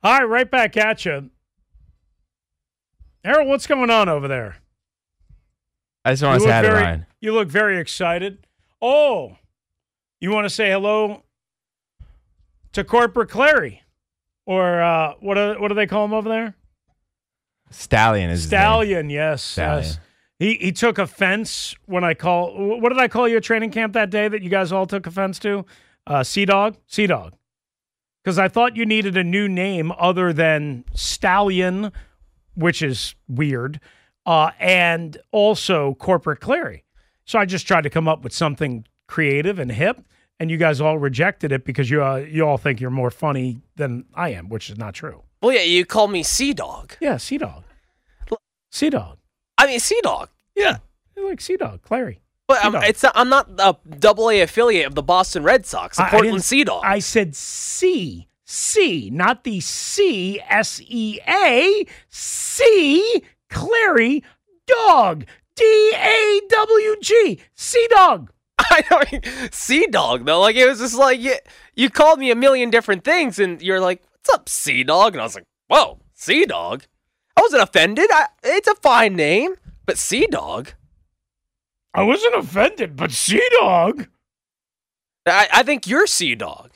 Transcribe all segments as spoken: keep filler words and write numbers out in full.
All right, right back at you. Harold, what's going on over there? I just want to say hi to Ryan. You look very excited. Oh, you want to say hello to Corporate Clary? Or uh, what, do, what do they call him over there? Stallion is Stallion, yes. Stallion. yes. He he took offense when I call. What did I call you at training camp that day that you guys all took offense to? Uh, Sea Dog? Sea Dog. Because I thought you needed a new name other than Stallion, which is weird, uh, and also Corporate Clary. So I just tried to come up with something creative and hip, and you guys all rejected it because you uh, you all think you're more funny than I am, which is not true. Well, yeah, you call me Sea Dog. Yeah, Sea Dog. Sea Dog. I mean, Sea Dog. Yeah, you like Sea Dog, Clary. But I'm, it's not, I'm not a double A affiliate of the Boston Red Sox, the I, Portland I Sea Dog. I said C, C, not the C, S E A, C, Clary, Dog, D A W G, Sea Dog. I know, Sea Dog, though. Like, it was just like, you, you called me a million different things, and you're like, what's up, Sea Dog? And I was like, whoa, Sea Dog? I wasn't offended. I, it's a fine name, but Sea Dog? I wasn't offended, but Sea Dog? I, I think you're Sea Dog.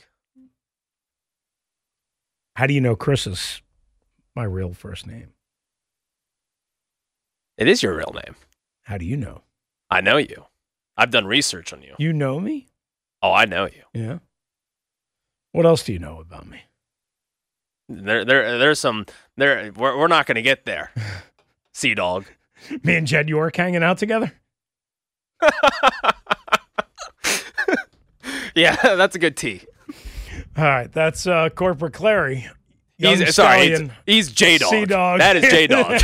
How do you know Chris is my real first name? It is your real name. How do you know? I know you. I've done research on you. You know me? Oh, I know you. Yeah. What else do you know about me? There, there, there's some. There, we're we're not going to get there. Sea Dog. Me and Jed York hanging out together. Yeah, that's a good T. All right, that's uh, Corporate Clary. Young he's sorry, he's, he's J Dog. Sea Dog. That is J Dog.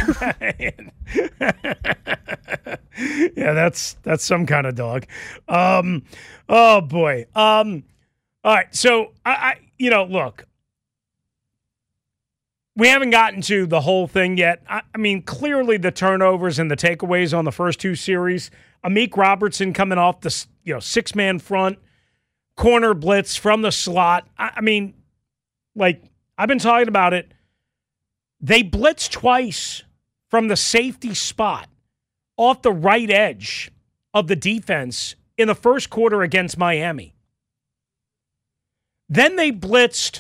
Yeah, that's that's some kind of dog. Um, oh boy. Um, all right, so I, I, you know, look, we haven't gotten to the whole thing yet. I, I mean, clearly the turnovers and the takeaways on the first two series. Amik Robertson coming off the you know six man front, corner blitz from the slot. I, I mean, like. I've been talking about it. They blitzed twice from the safety spot off the right edge of the defense in the first quarter against Miami. Then they blitzed,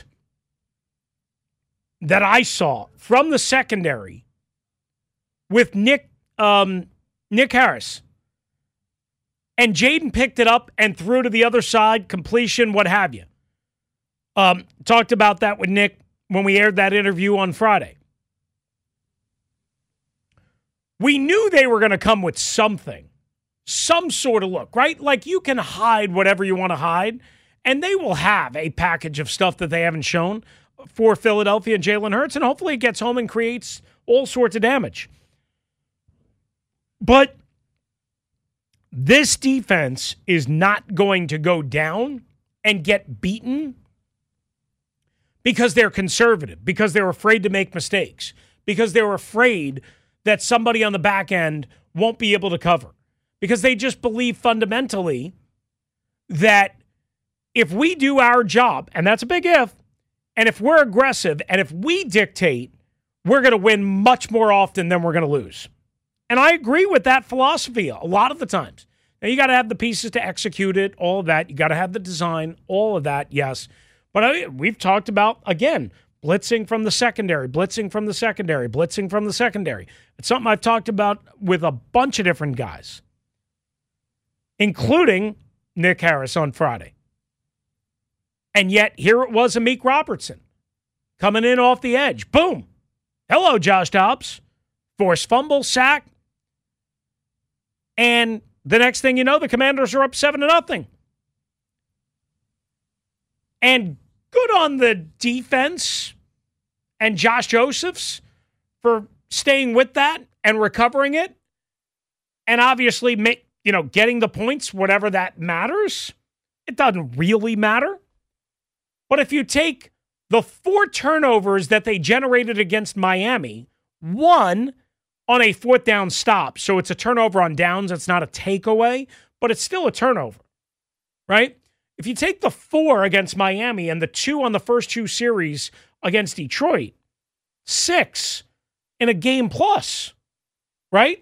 that I saw, from the secondary with Nick um, Nick Harris. And Jaden picked it up and threw to the other side, completion, what have you. Um, talked about that with Nick when we aired that interview on Friday. We knew they were going to come with something, some sort of look, right? Like you can hide whatever you want to hide, and they will have a package of stuff that they haven't shown for Philadelphia and Jalen Hurts, and hopefully it gets home and creates all sorts of damage. But this defense is not going to go down and get beaten because they're conservative, because they're afraid to make mistakes, because they're afraid that somebody on the back end won't be able to cover, because they just believe fundamentally that if we do our job, and that's a big if, and if we're aggressive, and if we dictate, we're going to win much more often than we're going to lose. And I agree with that philosophy a lot of the times. Now, you got to have the pieces to execute it, all of that. You got to have the design, all of that, yes. But I, we've talked about, again, blitzing from the secondary, blitzing from the secondary, blitzing from the secondary. It's something I've talked about with a bunch of different guys, including Nick Harris on Friday. And yet, here it was Amik Robertson coming in off the edge. Boom. Hello, Josh Dobbs. Forced fumble, sack. And the next thing you know, the Commanders are up seven to nothing. And good on the defense and Josh Josephs for staying with that and recovering it. And obviously, make, you know, getting the points, whatever that matters. It doesn't really matter. But if you take the four turnovers that they generated against Miami, one on a fourth down stop, so it's a turnover on downs, it's not a takeaway, but it's still a turnover, right? If you take the four against Miami and the two on the first two series against Detroit. Six in a game plus, right?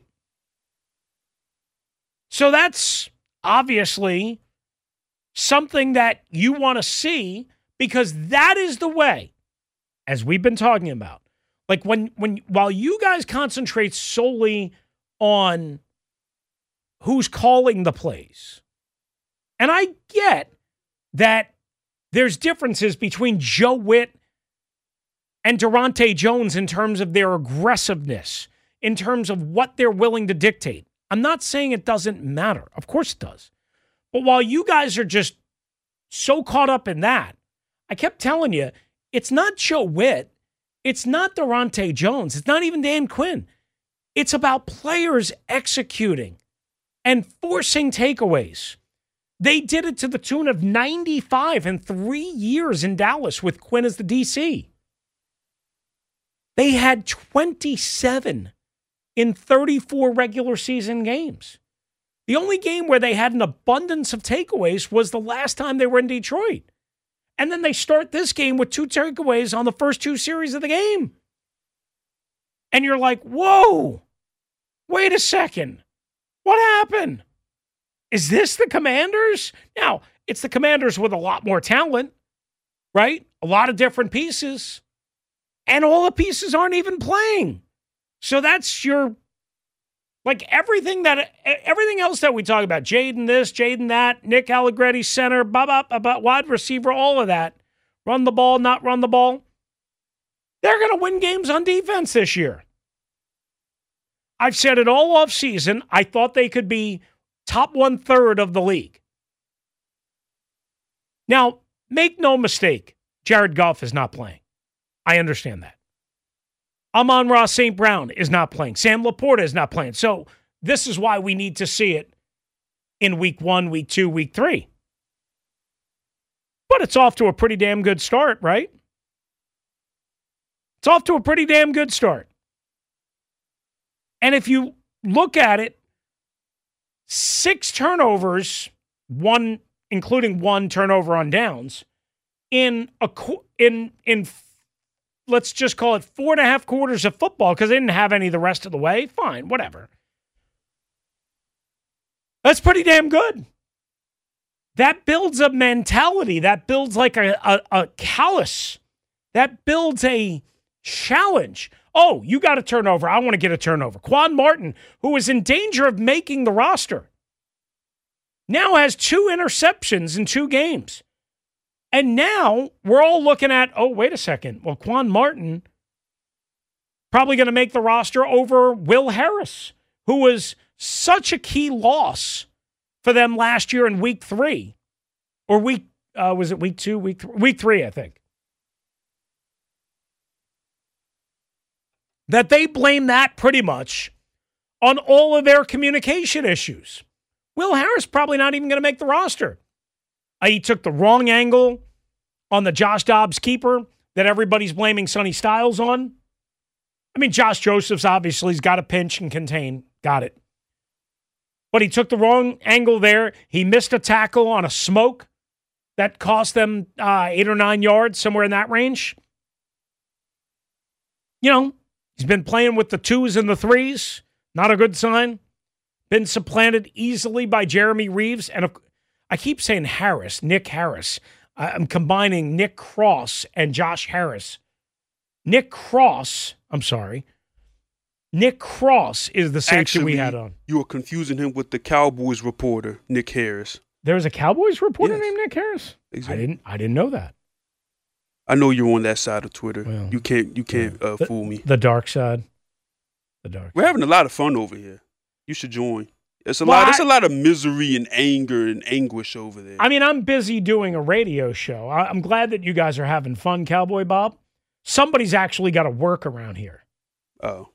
So that's obviously something that you want to see, because that is the way, as we've been talking about. Like when, when while you guys concentrate solely on who's calling the plays, and I get that there's differences between Joe Witt and Durante Jones in terms of their aggressiveness, in terms of what they're willing to dictate. I'm not saying it doesn't matter. Of course it does. But while you guys are just so caught up in that, I kept telling you, it's not Joe Witt. It's not Durante Jones. It's not even Dan Quinn. It's about players executing and forcing takeaways. They did it to the tune of ninety-five in three years in Dallas with Quinn as the D C. They had twenty-seven in thirty-four regular season games. The only game where they had an abundance of takeaways was the last time they were in Detroit. And then they start this game with two takeaways on the first two series of the game. And you're like, whoa, wait a second. What happened? Is this the Commanders? Now, it's the Commanders with a lot more talent, right? A lot of different pieces. And all the pieces aren't even playing. So that's your, like everything that, everything else that we talk about, Jaden this, Jaden that, Nick Allegretti center, blah, blah, blah, blah, wide receiver, all of that. Run the ball, not run the ball. They're going to win games on defense this year. I've said it all off season. I thought they could be top one third of the league. Now, make no mistake, Jared Goff is not playing. I understand that. Amon-Ra Saint Brown is not playing. Sam Laporta is not playing. So this is why we need to see it in week one, week two, week three. But it's off to a pretty damn good start, right? It's off to a pretty damn good start. And if you look at it, six turnovers, one including one turnover on downs, in a in in let's just call it four and a half quarters of football, because they didn't have any the rest of the way. Fine, whatever. That's pretty damn good. That builds a mentality. That builds like a, a, a callus. That builds a challenge. Oh, you got a turnover. I want to get a turnover. Quan Martin, who was in danger of making the roster, now has two interceptions in two games. And now we're all looking at, oh, wait a second. Well, Quan Martin probably going to make the roster over Will Harris, who was such a key loss for them last year in week three. Or week, uh, was it week two, week three? Week three, I think. That they blame that pretty much on all of their communication issues. Will Harris probably not even going to make the roster. Uh, he took the wrong angle on the Josh Dobbs keeper that everybody's blaming Sonny Styles on. I mean, Josh Josephs obviously has got to pinch and contain. Got it. But he took the wrong angle there. He missed a tackle on a smoke that cost them uh, eight or nine yards, somewhere in that range. You know, he's been playing with the twos and the threes. Not a good sign. Been supplanted easily by Jeremy Reeves. And I keep saying Harris, Nick Harris. I'm combining Nick Cross and Josh Harris. Nick Cross, I'm sorry. Nick Cross is the safety Actually, we had on. You were confusing him with the Cowboys reporter, Nick Harris. There's a Cowboys reporter Yes. named Nick Harris? Exactly. I didn't I didn't know that. I know you're on that side of Twitter. Well, you can't you can't uh, the, fool me. The dark side. The dark We're having a lot of fun over here. You should join. It's a Well, lot. It's I- a lot of misery and anger and anguish over there. I mean, I'm busy doing a radio show. I, I'm glad that you guys are having fun, Cowboy Bob. Somebody's actually got to work around here. oh,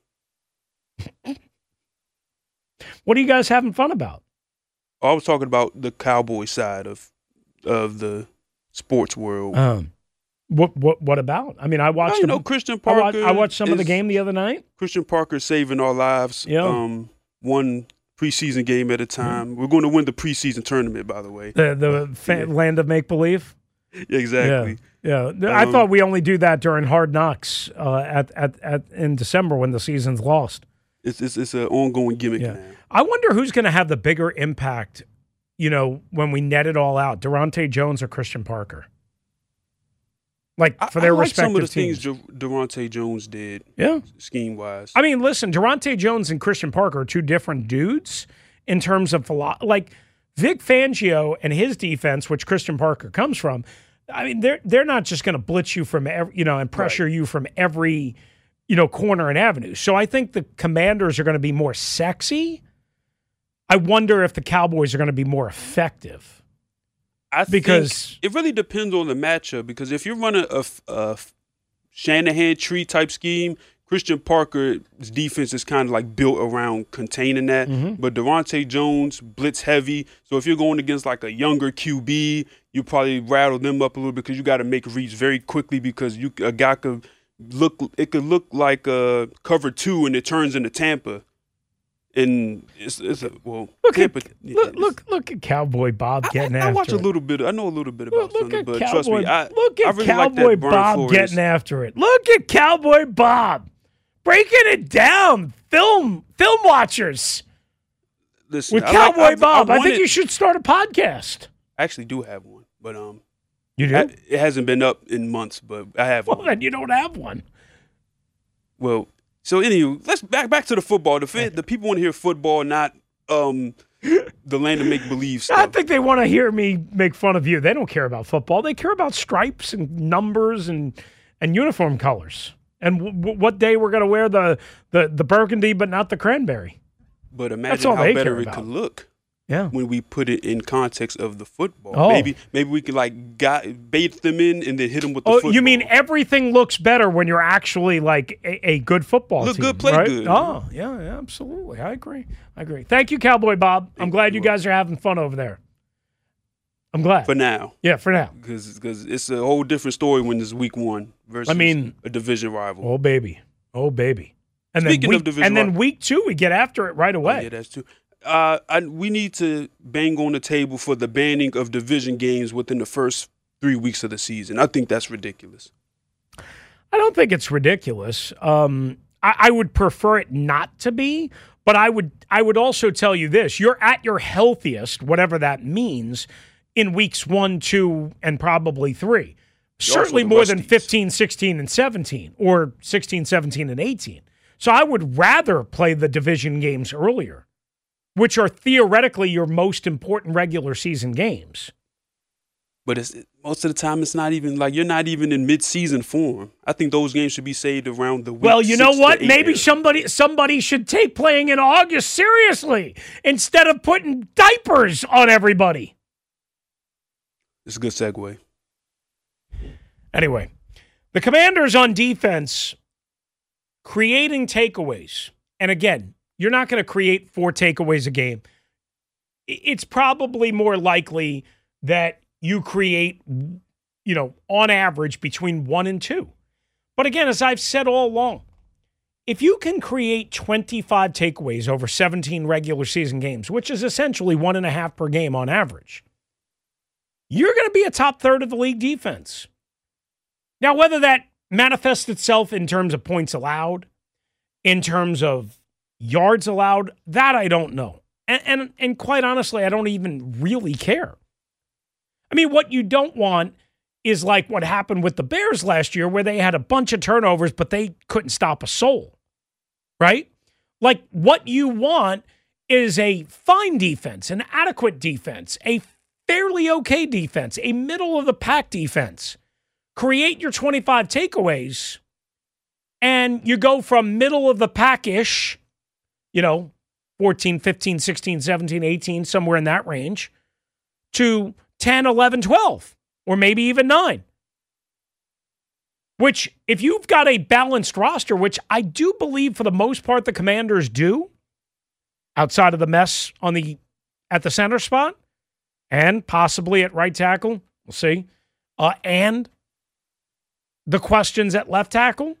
What are you guys having fun about? I was talking about the Cowboy side of of the sports world. Um, what what what about? I mean, I watched. Well, you a- know, Christian I watched, Parker. I watched some of the is- game the other night. Christian Parker saving our lives. Yeah. Um, one preseason game at a time. We're going to win the preseason tournament, by the way. The the fa- Yeah. land of make believe. Exactly. Yeah, yeah. I Um, thought we only do that during Hard Knocks uh, at, at at in December when the season's lost. It's it's it's an ongoing gimmick Yeah. now. I wonder who's going to have the bigger impact, you know, when we net it all out, Durante Jones or Christian Parker? Like, for their I, I like respective some of the teams. things Dur- Durante Jones did, Yeah. scheme wise. I mean, listen, Durante Jones and Christian Parker are two different dudes in terms of philo- like Vic Fangio and his defense, which Christian Parker comes from. I mean, they're they're not just going to blitz you from every, you know, and pressure Right. you from every, you know, corner and avenue. So I think the Commanders are going to be more sexy. I wonder if the Cowboys are going to be more effective. I because- think it really depends on the matchup. Because if you're running a, f- a f- Shanahan tree type scheme, Christian Parker's defense is kind of like built around containing that. Mm-hmm. But Durante Jones blitz heavy. So if you're going against like a younger Q B, you probably rattle them up a little bit because you got to make reads very quickly because you a guy could look it could look like uh, cover two and it turns into Tampa. And it's, it's a, well, Look Tampa. at look, look look at Cowboy Bob getting I, I after watch a it. little bit. I know a little bit about Look, look Thunder, at but Cowboy. trust me, I look at I really Cowboy like that Brian Bob Flores. getting after it. Look at Cowboy Bob breaking it down. Film film watchers Listen, with I like- Cowboy I've- Bob. I I think wanted- you should start a podcast. I actually do have one, but um, You do? I- it hasn't been up in months, but I have Well, one. then you don't have one. Well, so anyway, let's back back to the football. The fan, the people want to hear football, not um the land of make believe I stuff. think they want to hear me make fun of you. They don't care about football. They care about stripes and numbers and and uniform colors and w- w- what day we're going to wear the, the the burgundy, but not the cranberry. But That's imagine all how they better care it about. could look Yeah. when we put it in context of the football. Oh. Maybe maybe we could like got, bait them in and then hit them with the Oh, football. you mean everything looks better when you're actually like a, a good football Look team, good, play right? good. Oh, yeah, yeah, absolutely. I agree. I agree. Thank you, Cowboy Bob. I'm glad you you. guys are having fun over there. I'm glad. for now? yeah, for now. Because it's a whole different story when it's week one versus I mean- a division rival. Oh, baby. Oh, baby. And Speaking then of week, division and then rival- week two, we get after it right Oh, away. yeah, that's true. Uh, I, we need to bang on the table for the banning of division games within the first three weeks of the season. I think that's ridiculous. I don't think it's ridiculous. Um, I, I would prefer it not to be, but I would I would also tell you this. You're at your healthiest, whatever that means, in weeks one, two, and probably three. Certainly the more than rusties. fifteen, sixteen, and seventeen, or sixteen, seventeen, and eighteen. So I would rather play the division games earlier, which are theoretically your most important regular season games. But it's most of the time it's not even like you're not even in mid-season form. I think those games should be saved around the week Well, you know six to what? eight Maybe area. somebody somebody should take playing in August seriously instead of putting diapers on everybody. It's a good segue. Anyway, the Commanders on defense creating takeaways. And again, you're not going to create four takeaways a game. I- It's probably more likely that you create, you know, on average between one and two. But again, as I've said all along, if you can create twenty-five takeaways over seventeen regular season games, which is essentially one and a half per game on average, you're going to be a top third of the league defense. Now, whether that manifests itself in terms of points allowed, in terms of yards allowed, that I don't know. And, and, and quite honestly, I don't even really care. I mean, what you don't want is like what happened with the Bears last year, where they had a bunch of turnovers, but they couldn't stop a soul, right? Like, what you want is a fine defense, an adequate defense, a fairly okay defense, a middle-of-the-pack defense. Create your twenty-five takeaways, and you go from middle-of-the-pack-ish, you know, fourteen, fifteen, sixteen, seventeen, eighteen, somewhere in that range, to ten, eleven, twelve, or maybe even nine. Which, if you've got a balanced roster, which I do believe for the most part the Commanders do, outside of the mess on the at the center spot, and possibly at right tackle, we'll see, uh, and the questions at left tackle.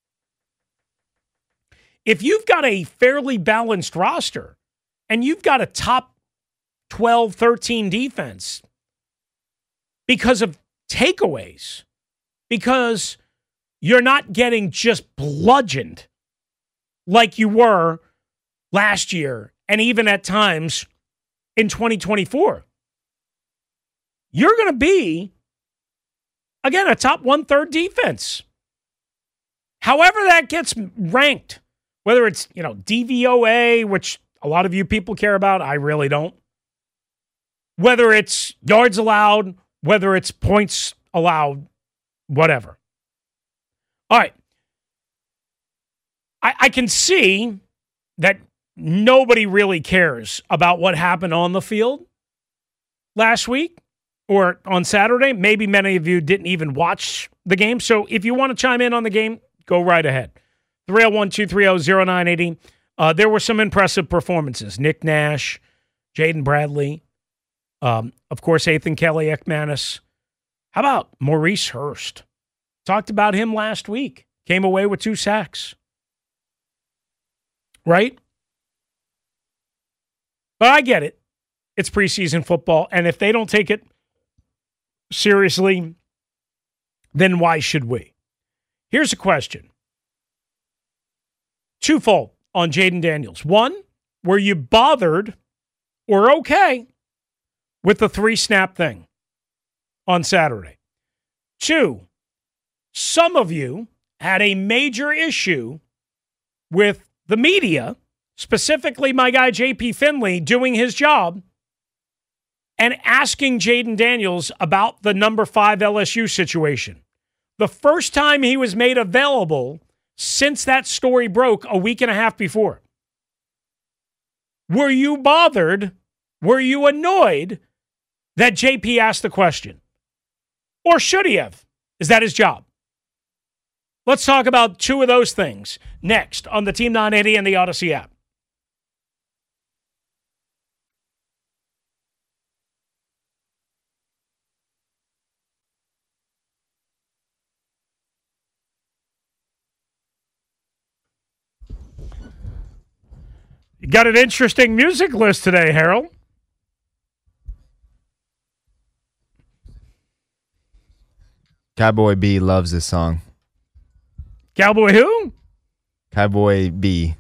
If you've got a fairly balanced roster and you've got a top twelve, thirteen defense because of takeaways because you're not getting just bludgeoned like you were last year and even at times in twenty twenty-four. You're going to be, again, a top one-third defense. However that gets ranked, whether it's, you know, D V O A, which a lot of you people care about, I really don't. Whether it's yards allowed, whether it's points allowed, whatever. All right. I, I can see that nobody really cares about what happened on the field last week or on Saturday. Maybe many of you didn't even watch the game. So if you want to chime in on the game, go right ahead. three oh one, two three oh, oh nine eight oh. Uh, there were some impressive performances. Nick Nash, Jaden Bradley, um, of course, Ethan Kelly, Ekmanis. How about Maurice Hurst? Talked about him last week. Came away with two sacks. Right? But I get it. It's preseason football, and if they don't take it seriously, then why should we? Here's a question. Twofold on Jaden Daniels. One, were you bothered or okay with the three-snap thing on Saturday? Two, some of you had a major issue with the media, specifically my guy J P Finley, doing his job and asking Jaden Daniels about the number five L S U situation. The first time he was made available since that story broke a week and a half before. Were you bothered? Were you annoyed that J P asked the question? Or should he have? Is that his job? Let's talk about two of those things next on the Team nine eighty and the Odyssey app. You got an interesting music list today, Harold. Cowboy B loves this song. Cowboy who? Cowboy B.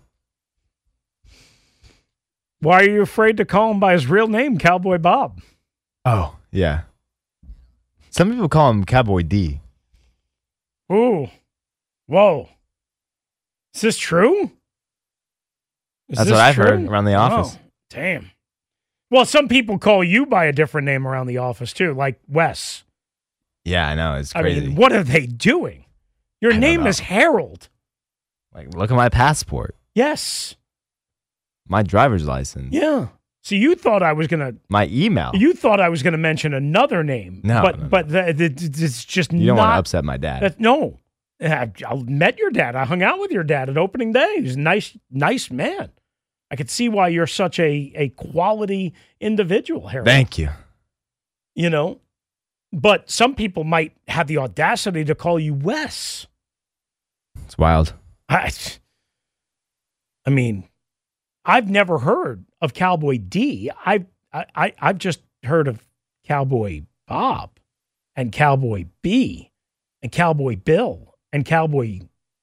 Why are you afraid to call him by his real name, Cowboy Bob? Oh, yeah. Some people call him Cowboy D. Ooh. Whoa. Is this true? Is That's this what I've true? heard around the office. Oh, damn. Well, some people call you by a different name around the office, too, like Wes. Yeah, I know. It's crazy. I mean, what are they doing? Your I name is Harold. Like, look at my passport. Yes. My driver's license. Yeah. So you thought I was gonna. My email. You thought I was gonna mention another name. No, but no, no. but the, the, it's just You don't not, want to upset my dad. That, no, I, I met your dad. I hung out with your dad at opening day. He's a nice, nice man. I could see why you're such a a quality individual, Harold. Thank you. You know, but some people might have the audacity to call you Wes. It's wild. I, I mean, I've never heard of Cowboy D. I've, I, I, I've just heard of Cowboy Bob and Cowboy B and Cowboy Bill and Cowboy...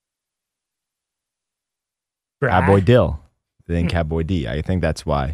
Cowboy Dill. Then Cowboy D. I think that's why.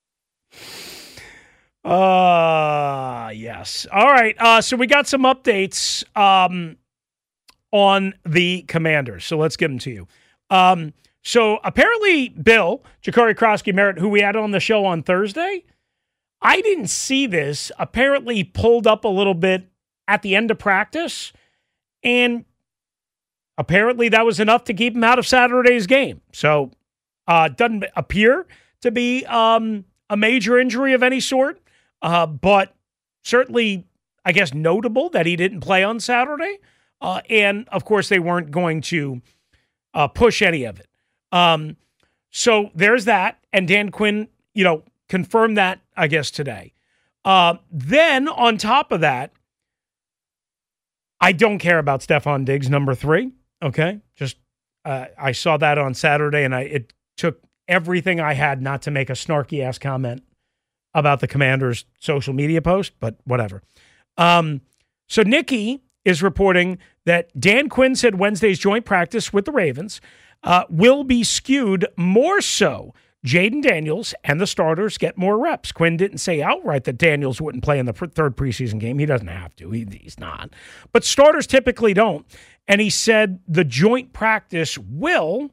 Uh, yes. All right. Uh, so we got some updates um, on the Commanders. So let's give them to you. Um, so apparently Bill, Jakari Krosky-Merritt, who we had on the show on Thursday, I didn't see this, apparently pulled up a little bit at the end of practice, and apparently that was enough to keep him out of Saturday's game. So uh doesn't appear to be um, a major injury of any sort, uh, but certainly, I guess, notable that he didn't play on Saturday. Uh, and, of course, they weren't going to uh, push any of it. Um, so there's that. And Dan Quinn, you know, confirmed that, I guess, today. Uh, then, on top of that, I don't care about Stephon Diggs, number three. Okay? Just, uh, I saw that on Saturday, and I it took everything I had not to make a snarky-ass comment about the Commanders' social media post, but whatever. Um, So Nikki is reporting that Dan Quinn said Wednesday's joint practice with the Ravens uh, will be skewed more so. Jaden Daniels and the starters get more reps. Quinn didn't say outright that Daniels wouldn't play in the third preseason game. He doesn't have to. He, he's not. But starters typically don't. And he said the joint practice will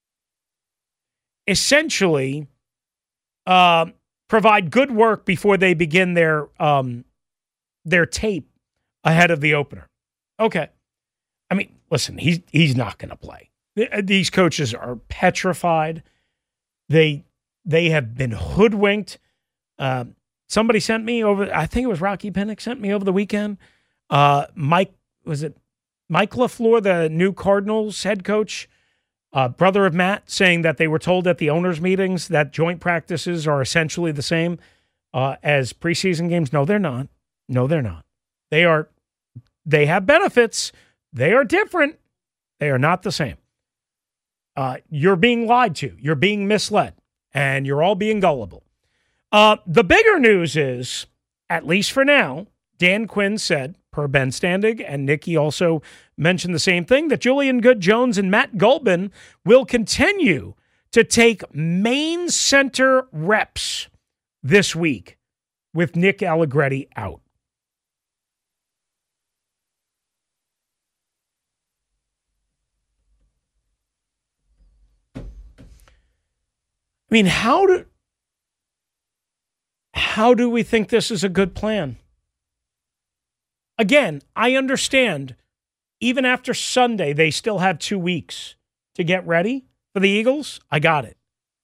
essentially uh, provide good work before they begin their um, their tape ahead of the opener. Okay. I mean, listen, he's, he's not going to play. These coaches are petrified. They they have been hoodwinked. Uh, somebody sent me over, I think it was Rocky Pennick sent me over the weekend. Uh, Mike, was it Mike LaFleur, the new Cardinals head coach, uh, brother of Matt, saying that they were told at the owners' meetings that joint practices are essentially the same uh, as preseason games. No, they're not. No, they're not. They are. They have benefits. They are different. They are not the same. Uh, you're being lied to. You're being misled. And you're all being gullible. Uh, the bigger news is, at least for now, Dan Quinn said, per Ben Standig, and Nikki also mentioned the same thing, that Julian Good-Jones and Matt Gulbin will continue to take main center reps this week with Nick Allegretti out. I mean, how do how do we think this is a good plan? Again, I understand, even after Sunday, they still have two weeks to get ready for the Eagles. I got it.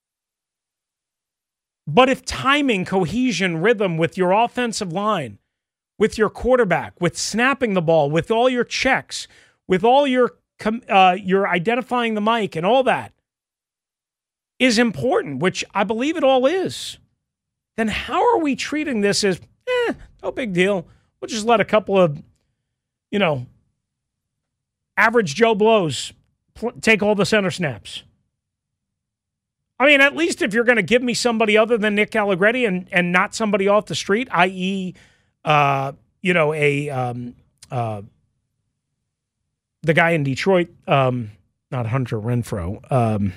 But if timing, cohesion, rhythm with your offensive line, with your quarterback, with snapping the ball, with all your checks, with all your uh, your identifying the mic and all that, is important, which I believe it all is, then how are we treating this as, eh, no big deal. We'll just let a couple of, you know, average Joe Blows pl- take all the center snaps. I mean, at least if you're going to give me somebody other than Nick Allegretti and, and not somebody off the street, that is, uh, you know, a um, uh, the guy in Detroit, um, not Hunter Renfrow, um,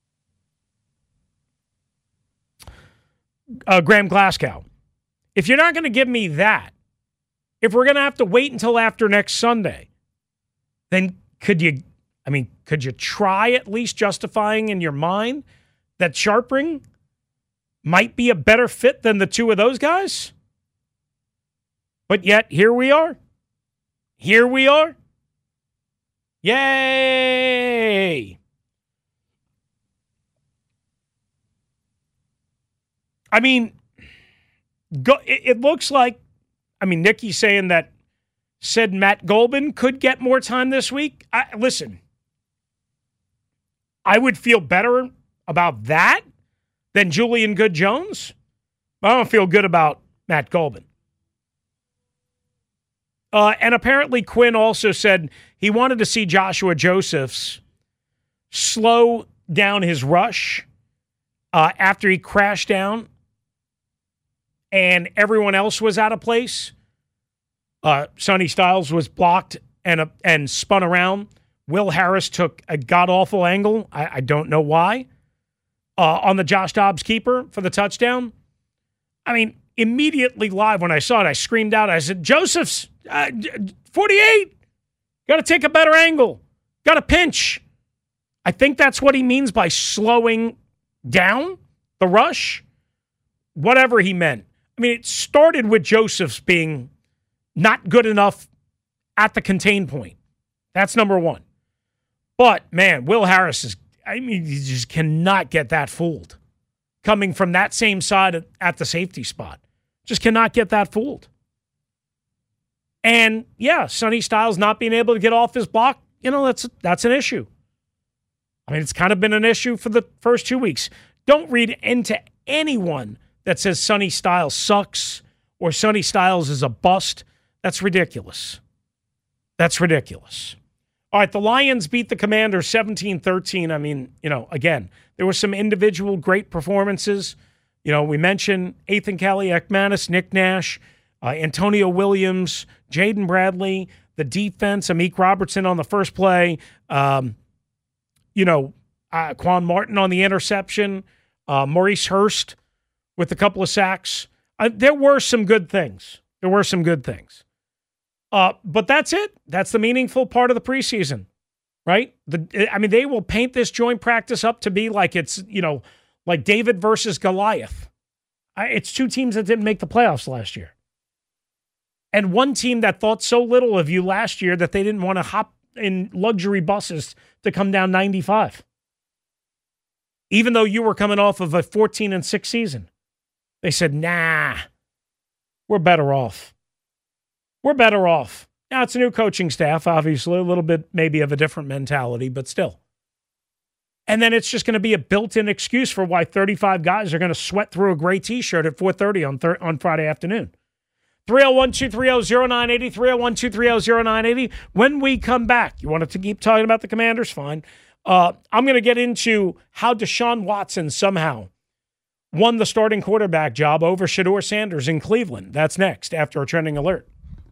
Uh, Graham Glasgow. If you're not going to give me that, if we're going to have to wait until after next Sunday, then could you, I mean, could you try at least justifying in your mind that Sharpring might be a better fit than the two of those guys? But yet, here we are. Here we are. Yay! I mean, go, it, it looks like, I mean, Nikki's saying that said Matt Gulbin could get more time this week. I, listen, I would feel better about that than Julian Good-Jones. I don't feel good about Matt Gulbin. Uh, and apparently Quinn also said he wanted to see Joshua Josephs slow down his rush uh, after he crashed down and everyone else was out of place. Uh, Sonny Styles was blocked and uh, and spun around. Will Harris took a god-awful angle. I, I don't know why. Uh, on the Josh Dobbs keeper for the touchdown. I mean, immediately live when I saw it, I screamed out. I said, Joseph's, uh, forty-eight. Got to take a better angle. Got to pinch. I think that's what he means by slowing down the rush. Whatever he meant. I mean, it started with Joseph's being not good enough at the contain point. That's number one. But, man, Will Harris is, I mean, you just cannot get that fooled. Coming from that same side at the safety spot. Just cannot get that fooled. And, yeah, Sonny Styles not being able to get off his block, you know, that's that's an issue. I mean, it's kind of been an issue for the first two weeks. Don't read into anyone that says Sonny Styles sucks or Sonny Styles is a bust. That's ridiculous. That's ridiculous. All right, the Lions beat the Commanders seventeen thirteen. I mean, you know, again, there were some individual great performances. You know, we mentioned Ethan Kelly, Ekmanis, Nick Nash, uh, Antonio Williams, Jaden Bradley, the defense, Amik Robertson on the first play, um, you know, uh, Quan Martin on the interception, uh, Maurice Hurst with a couple of sacks. Uh, there were some good things. There were some good things. Uh, but that's it. That's the meaningful part of the preseason, right? The, I mean, they will paint this joint practice up to be like it's, you know, like David versus Goliath. I, it's two teams that didn't make the playoffs last year. And one team that thought so little of you last year that they didn't want to hop in luxury buses to come down ninety-five. Even though you were coming off of a fourteen and six season. They said, nah, we're better off. We're better off. Now, it's a new coaching staff, obviously, a little bit maybe of a different mentality, but still. And then it's just going to be a built-in excuse for why thirty-five guys are going to sweat through a gray T-shirt at four thirty on thir- on Friday afternoon. three oh one, two three oh, oh nine eight oh, three oh one, two three oh, oh nine eight oh. When we come back, you wanted to keep talking about the Commanders? Fine. Uh, I'm going to get into how Deshaun Watson somehow won the starting quarterback job over Shedeur Sanders in Cleveland. That's next after a trending alert.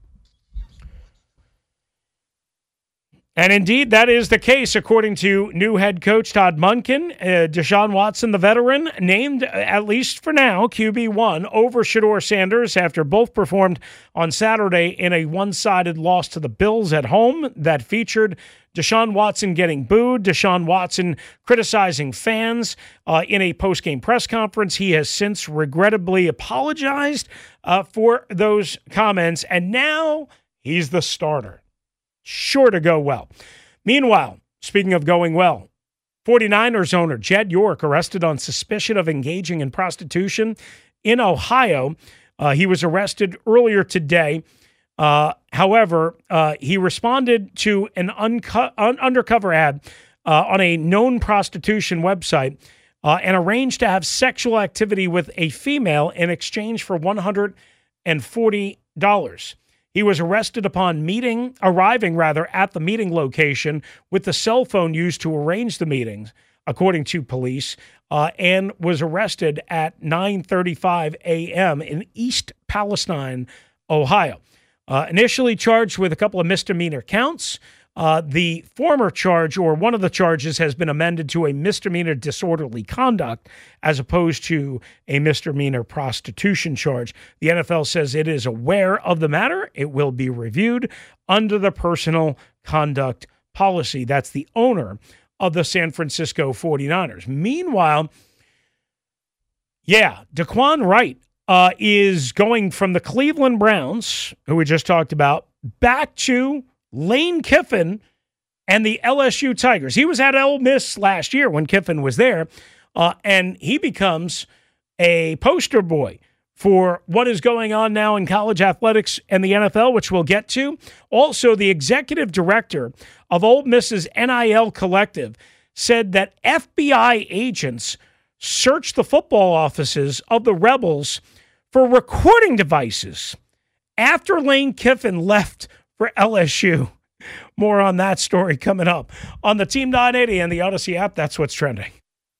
And indeed, that is the case, according to new head coach Todd Monken. Uh, Deshaun Watson, the veteran, named, at least for now, Q B one over Shedeur Sanders after both performed on Saturday in a one-sided loss to the Bills at home that featured Deshaun Watson getting booed, Deshaun Watson criticizing fans uh, in a post-game press conference. He has since regrettably apologized uh, for those comments, and now he's the starter. Sure to go well. Meanwhile, speaking of going well, 49ers owner Jed York arrested on suspicion of engaging in prostitution in Ohio. Uh, he was arrested earlier today. Uh, however, uh, he responded to an unco- un- undercover ad uh, on a known prostitution website uh, and arranged to have sexual activity with a female in exchange for one hundred forty dollars. He was arrested upon meeting, arriving rather, at the meeting location with the cell phone used to arrange the meetings, according to police, uh, and was arrested at nine thirty-five a.m. in East Palestine, Ohio. Uh, initially charged with a couple of misdemeanor counts, uh, the former charge, or one of the charges, has been amended to a misdemeanor disorderly conduct as opposed to a misdemeanor prostitution charge. The N F L says it is aware of the matter. It will be reviewed under the personal conduct policy. That's the owner of the San Francisco 49ers. Meanwhile, yeah, Daquan Wright uh, is going from the Cleveland Browns, who we just talked about, back to Lane Kiffin and the L S U Tigers. He was at Ole Miss last year when Kiffin was there, uh, and he becomes a poster boy for what is going on now in college athletics and the N F L, which we'll get to. Also, the executive director of Ole Miss's N I L Collective said that F B I agents searched the football offices of the Rebels for recording devices after Lane Kiffin left for L S U. More on that story coming up on the Team nine eighty and the Odyssey app. That's what's trending.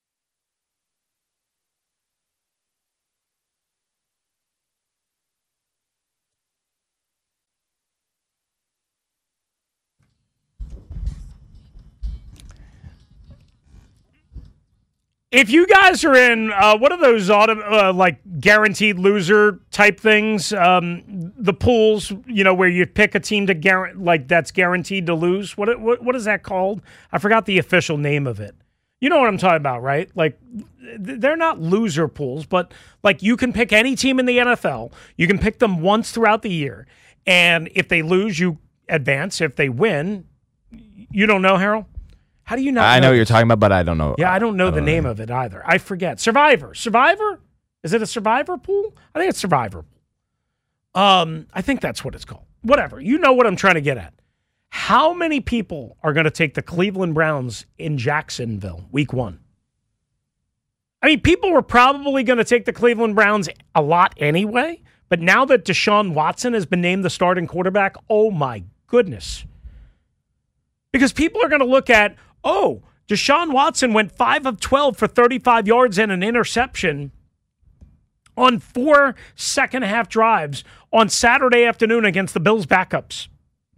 If you guys are in, uh, what are those auto, uh, like guaranteed loser type things? Um, the pools, you know, where you pick a team to guarantee, like that's guaranteed to lose. What, what what is that called? I forgot the official name of it. You know what I'm talking about, right? Like they're not loser pools, but like you can pick any team in the N F L. You can pick them once throughout the year, and if they lose, you advance. If they win, you don't know, Harold. How do you not I know know what you're this? talking about, but I don't know. Yeah, I don't know I the don't name know. of it either. I forget. Survivor. Survivor? Is it a Survivor pool? I think it's Survivor. Um, I think that's what it's called. Whatever. You know what I'm trying to get at. How many people are going to take the Cleveland Browns in Jacksonville week one? I mean, people were probably going to take the Cleveland Browns a lot anyway, but now that Deshaun Watson has been named the starting quarterback, oh my goodness. Because people are going to look at, oh, Deshaun Watson went five of twelve for thirty-five yards and an interception on four second-half drives on Saturday afternoon against the Bills' backups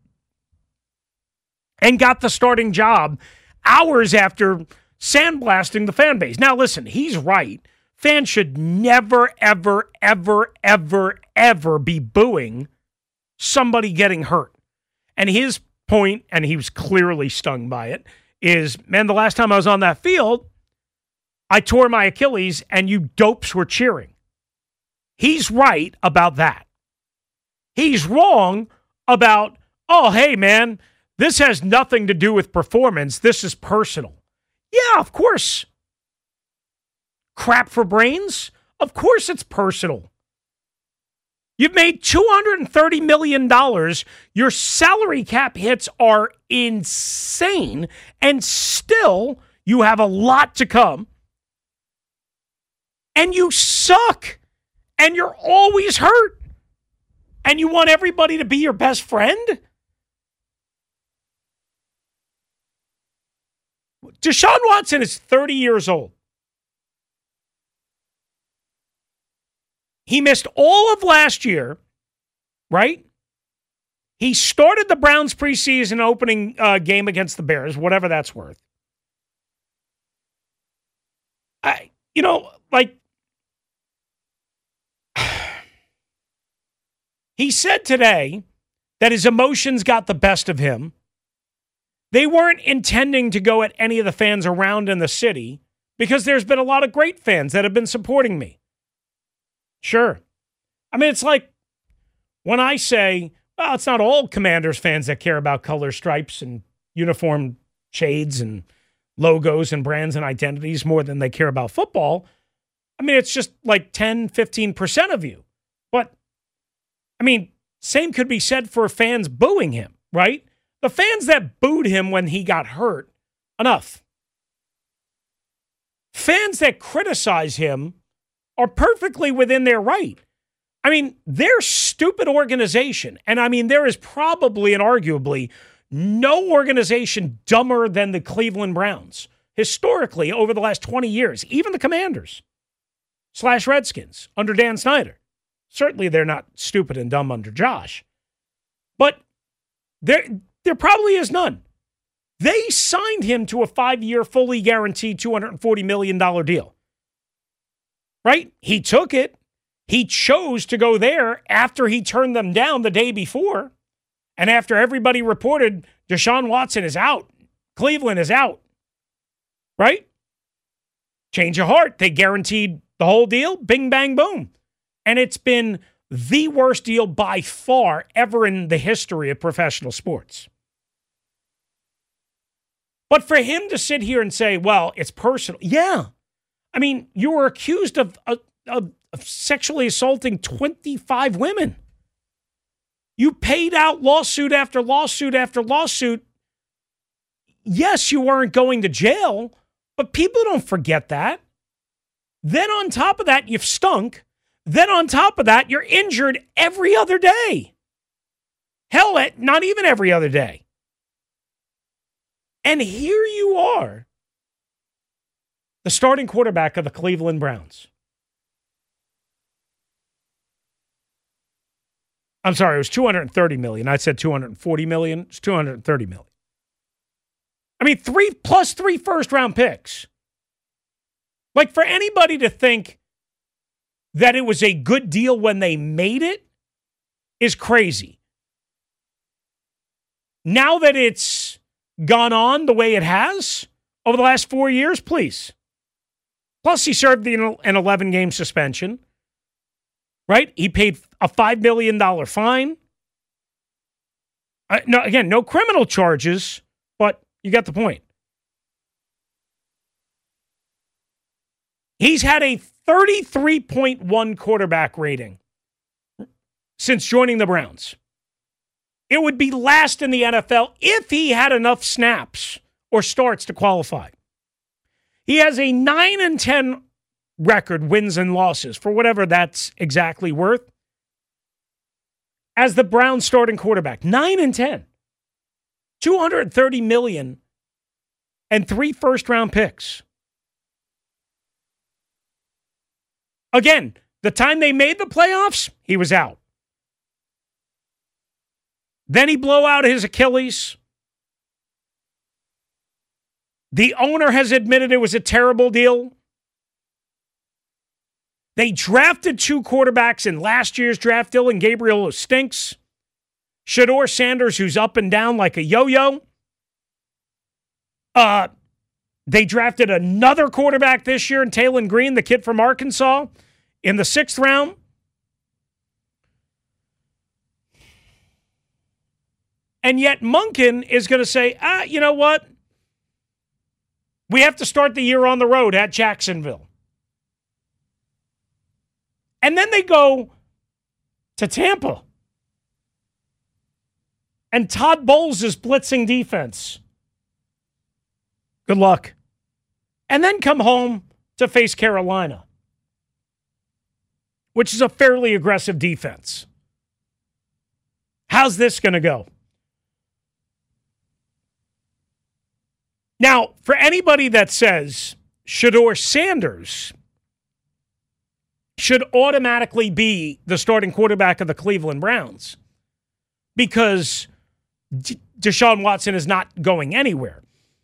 and got the starting job hours after sandblasting the fan base. Now, listen, he's right. Fans should never, ever, ever, ever, ever be booing somebody getting hurt. And his point, and he was clearly stung by it, is, man, the last time I was on that field, I tore my Achilles and you dopes were cheering. He's right about that. He's wrong about, oh, hey, man, this has nothing to do with performance. This is personal. Yeah, of course. Crap for brains? Of course it's personal. You've made two hundred thirty million dollars. Your salary cap hits are insane, and still you have a lot to come. And you suck. And you're always hurt. And you want everybody to be your best friend? Deshaun Watson is thirty years old. He missed all of last year, right? He started the Browns preseason opening uh, game against the Bears, whatever that's worth. I, you know, like, he said today that his emotions got the best of him. They weren't intending to go at any of the fans around in the city because there's been a lot of great fans that have been supporting me. Sure. I mean, it's like when I say, well, it's not all Commanders fans that care about color stripes and uniform shades and logos and brands and identities more than they care about football. I mean, it's just like ten, fifteen percent of you. But, I mean, same could be said for fans booing him, right? The fans that booed him when he got hurt, enough. Fans that criticize him are perfectly within their right. I mean, their stupid organization, and I mean, there is probably and arguably no organization dumber than the Cleveland Browns, historically, over the last twenty years, even the Commanders slash Redskins under Dan Snyder. Certainly they're not stupid and dumb under Josh. But there, there probably is none. They signed him to a five-year, fully guaranteed two hundred forty million dollars deal. Right? He took it. He chose to go there after he turned them down the day before. And after everybody reported Deshaun Watson is out. Cleveland is out. Right? Change of heart. They guaranteed the whole deal. Bing, bang, boom. And it's been the worst deal by far ever in the history of professional sports. But for him to sit here and say, well, it's personal. Yeah. I mean, you were accused of, of, of sexually assaulting twenty-five women. You paid out lawsuit after lawsuit after lawsuit. Yes, you weren't going to jail, but people don't forget that. Then on top of that, you've stunk. Then on top of that, you're injured every other day. Hell, not even every other day. And here you are, the starting quarterback of the Cleveland Browns. I'm sorry, it was two hundred thirty million dollars. I said two hundred forty million dollars. It's two hundred thirty million dollars. I mean, three plus three first-round picks. Like, for anybody to think that it was a good deal when they made it is crazy. Now that it's gone on the way it has over the last four years, please. Plus, he served the, an eleven-game suspension, right? He paid a five million dollars fine. Uh, no, again, no criminal charges, but you got the point. He's had a thirty-three point one quarterback rating since joining the Browns. It would be last in the N F L if he had enough snaps or starts to qualify. He has a nine and ten record, wins and losses, for whatever that's exactly worth, as the Browns starting quarterback. nine and ten. two hundred thirty million dollars and three first-round picks. Again, The time they made the playoffs, he was out. Then he blew out his Achilles. The owner has admitted it was a terrible deal. They drafted two quarterbacks in last year's draft, Dylan Gabriel, who stinks. Shedeur Sanders, who's up and down like a yo-yo. Uh, they drafted another quarterback this year in Taylon Green, the kid from Arkansas, in the sixth round. And yet Monken is going to say, ah, you know what? We have to start the year on the road at Jacksonville. And then they go to Tampa. And Todd Bowles is blitzing defense. Good luck. And then come home to face Carolina, which is a fairly aggressive defense. How's this going to go? Now, for anybody that says Shedeur Sanders should automatically be the starting quarterback of the Cleveland Browns because D- Deshaun Watson is not going anywhere.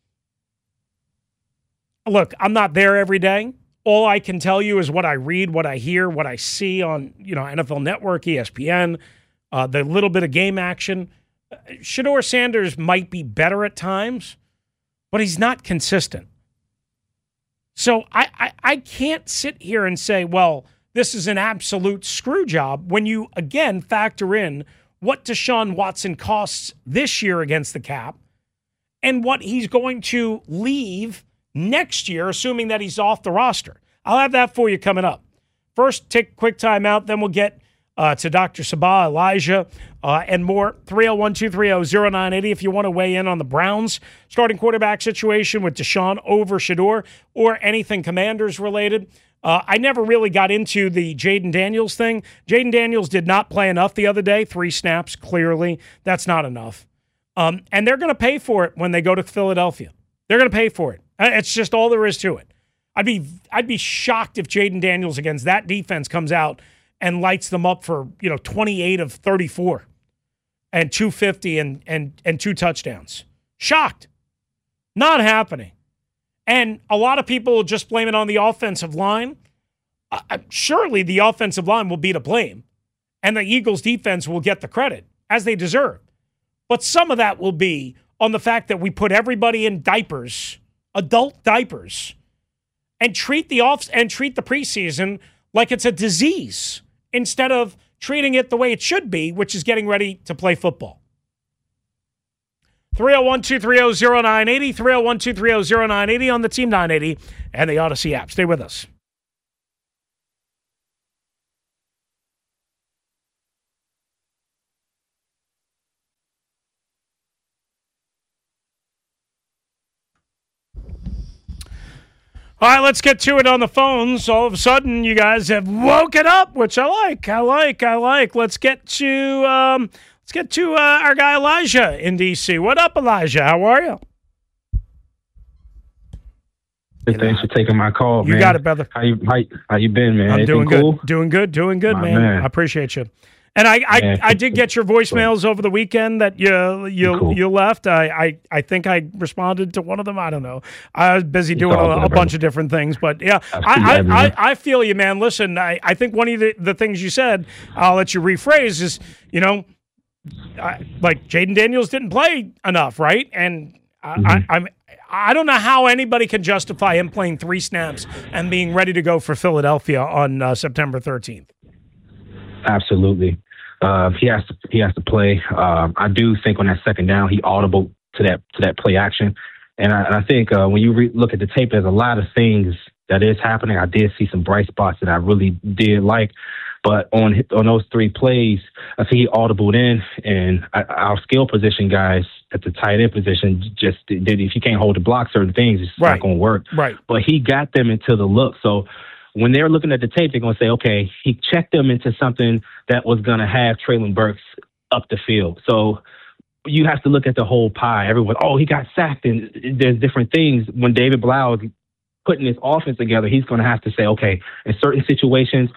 Look, I'm not there every day. All I can tell you is what I read, what I hear, what I see on, you know, N F L Network, E S P N, uh, the little bit of game action. Shedeur Sanders might be better at times, but he's not consistent. So I, I, I can't sit here and say, well, this is an absolute screw job when you, again, factor in what Deshaun Watson costs this year against the cap and what he's going to leave next year, assuming that he's off the roster. I'll have that for you coming up. First, take a quick time out, then we'll get uh, to Doctor Sabah, Elijah, uh, and more. three oh one, two three oh, oh nine eight oh if you want to weigh in on the Browns starting quarterback situation with Deshaun over Shedeur or anything Commanders related. Uh, I never really got into the Jaden Daniels thing. Jaden Daniels did not play enough the other day. Three snaps, clearly. That's not enough. Um, and they're going to pay for it when they go to Philadelphia. They're going to pay for it. It's just all there is to it. I'd be I'd be shocked if Jaden Daniels against that defense comes out and lights them up for, you know, twenty-eight of thirty-four and two fifty and and and two touchdowns. Shocked. Not happening. And a lot of people will just blame it on the offensive line. Uh, surely the offensive line will be to blame, and the Eagles' defense will get the credit, as they deserve. But some of that will be on the fact that we put everybody in diapers, adult diapers, and treat the off and treat the preseason like it's a disease instead of treating it the way it should be, which is getting ready to play football. three oh one, two three oh, oh nine eight oh, three oh one, two three oh, oh nine eight oh on the Team nine eighty and the Odyssey app. Stay with us. All right, let's get to it on the phones. All of a sudden, you guys have woken up, which I like. I like. I like. Let's get to um, let's get to uh, our guy Elijah in D C. What up, Elijah? How are you? Hey, thanks for taking my call, you man. You got it, brother. How you how, how you been, man? I'm Anything doing good. cool? Doing good. Doing good, man. man. I appreciate you. And I, I, Man, I did get your voicemails over the weekend that you you Cool. you left. I, I, I think I responded to one of them. I don't know. I was busy It's doing all a, good, a brother. bunch of different things, but yeah, I see I, I, that, I, man. I feel you, man. Listen, I, I think one of the, the things you said, I'll let you rephrase, is, you know, I, like Jaden Daniels didn't play enough, right? And I, Mm-hmm. I, I'm I don't know how anybody can justify him playing three snaps and being ready to go for Philadelphia on uh, September thirteenth. Absolutely. Uh, he has to he has to play. Um, I do think on that second down, he audible to that to that play action, and I, and I think uh, when you re- look at the tape, there's a lot of things that is happening. I did see some bright spots that I really did like, but on on those three plays, I see he audibled in, and I, our skill position guys at the tight end position just did. If you can't hold the block, certain things, it's Right. not going to work. Right. But he got them into the look. So when they're looking at the tape, they're going to say, okay, he checked them into something that was going to have Traylon Burks up the field. So you have to look at the whole pie. Everyone, oh, he got sacked, and there's different things. When David Blau is putting his offense together, he's going to have to say, okay, in certain situations,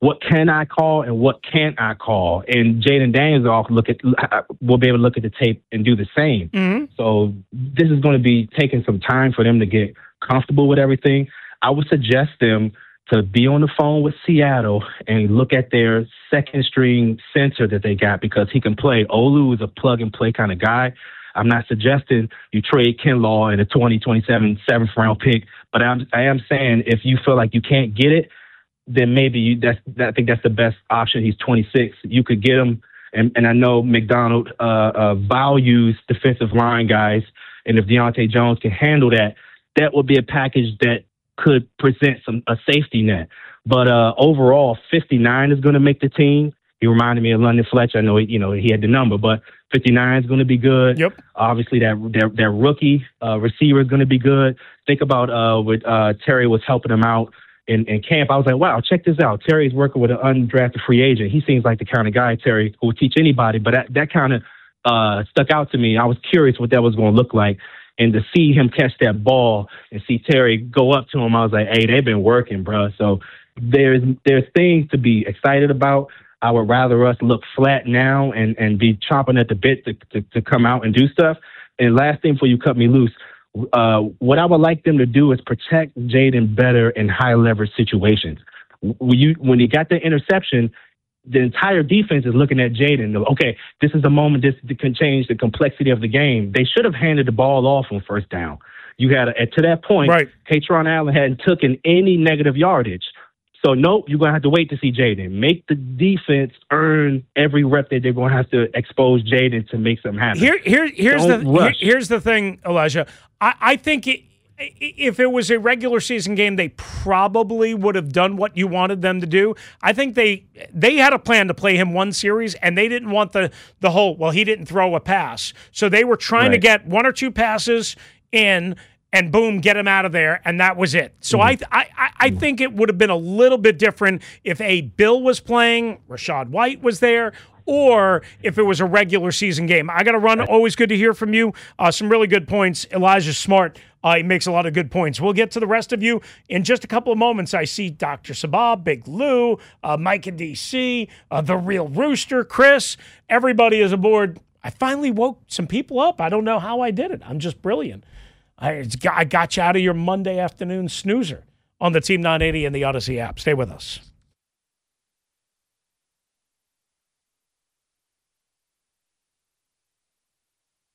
what can I call and what can't I call? And Jaden Daniels will look at will be able to look at the tape and do the same. Mm-hmm. So this is going to be taking some time for them to get comfortable with everything. I would suggest them to be on the phone with Seattle and look at their second string center that they got, because he can play. Olu is a plug and play kind of guy. I'm not suggesting you trade Kinlaw in a twenty twenty-seven seventh round pick, but I'm, I am saying if you feel like you can't get it, then maybe you, that's, that, I think that's the best option. He's twenty-six. You could get him. And, and I know McDonald uh, uh, values defensive line guys. And if Deontay Jones can handle that, that would be a package that could present some a safety net. But uh, overall, fifty-nine is going to make the team. He reminded me of London Fletcher. I know he, you know he had the number, but fifty-nine is going to be good. Yep. Obviously, that that, that rookie uh, receiver is going to be good. Think about uh, what uh, Terry was helping him out in, in camp. I was like, wow, check this out. Terry's working with an undrafted free agent. He seems like the kind of guy, Terry, who will teach anybody. But that, that kind of uh, stuck out to me. I was curious what that was going to look like. And to see him catch that ball and see Terry go up to him, I was like, hey, they've been working, bro. So there's there's things to be excited about. I would rather us look flat now and, and be chomping at the bit to, to, to come out and do stuff. And last thing before you cut me loose, uh, what I would like them to do is protect Jaden better in high leverage situations. When you when he got the interception, the entire defense is looking at Jaden. Okay, this is the moment this can change the complexity of the game. They should have handed the ball off on first down. You had a, to that point, right. Katron Allen hadn't taken any negative yardage. So, nope, you're going to have to wait to see Jaden. Make the defense earn every rep that they're going to have to expose Jaden to make something happen. Here, here, here's Don't the here, rush. here's the thing, Elijah. I, I think it, if it was a regular season game, they probably would have done what you wanted them to do. I think they they had a plan to play him one series, and they didn't want the the whole, well, he didn't throw a pass. So they were trying to Right. get one or two passes in, and boom, get him out of there, and that was it. So Mm-hmm. I, I I think it would have been a little bit different if A, Bill was playing, Rashad White was there, or if it was a regular season game. I got to run. Always good to hear from you. Uh, some really good points. Elijah Smart, uh, he makes a lot of good points. We'll get to the rest of you in just a couple of moments. I see Doctor Sabah, Big Lou, uh, Mike in D C, uh, The Real Rooster, Chris. Everybody is aboard. I finally woke some people up. I don't know how I did it. I'm just brilliant. I, it's, I got you out of your Monday afternoon snoozer on the Team nine eighty and the Odyssey app. Stay with us.